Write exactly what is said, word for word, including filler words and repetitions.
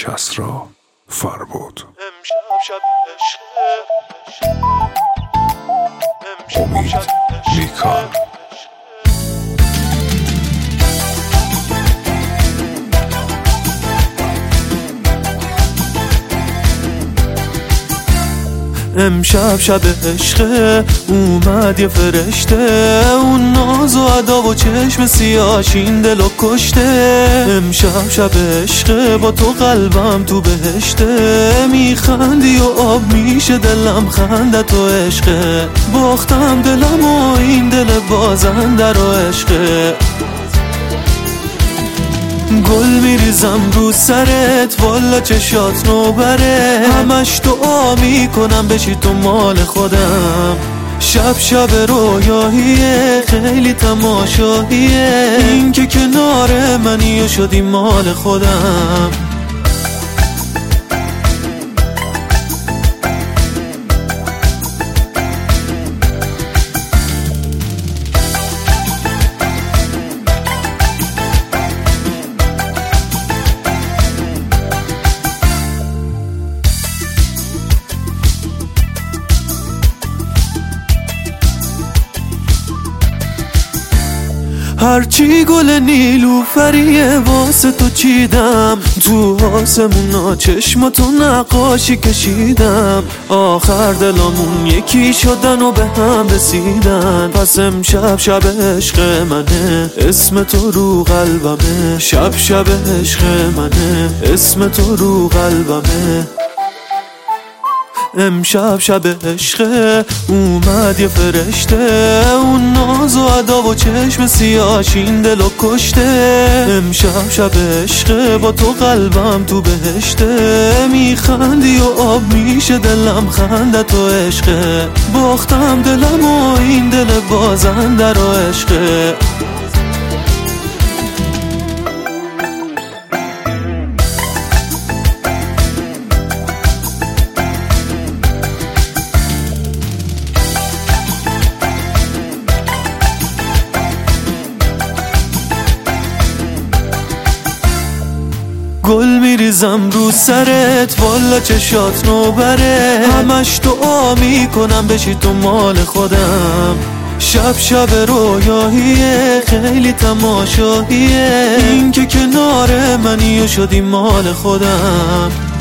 کسری فربود. امید میکان. امشب شب عشقه اومد یه فرشته، اون ناز و ادا و چشم سیاهش این دلو کشته. امشب شب عشقه با تو قلبم تو بهشته، میخندی و آب میشه دلم خندت و عشقه. باختم دلم و این دل بازنده رو عشقه. گل میریزم رو سرت والا چشات نوبره، همش دعا میکنم بشی تو مال خودم. شب شب رویاهیه خیلی تماشاییه، این که کنار منی و شدی مال خودم. هرچی گل نیلوفریه واسه تو چیدم، تو آسمونا چشماتو نقاشی کشیدم. آخر دلامون یکی شدن و به هم رسیدن، پس امشب شب عشق منه اسم تو رو قلبمه. شب شب عشق منه اسم تو رو قلبمه. امشب شب عشقه اومد یه فرشته، اون ناز و ادا و چشم سیاهش این دلو کشته. امشب شب عشقه با تو قلبم تو بهشته، میخندی و آب میشه دلم خندت و عشقه. باختم دلم و این دل بازنده رو عشقه. گل میریزم رو سرت والا چشات نوبره، همش دعا میکنم بشی تو مال خودم. شب شب رویاهیه خیلی تماشاییه، این که کنار منی و شدی مال خودم.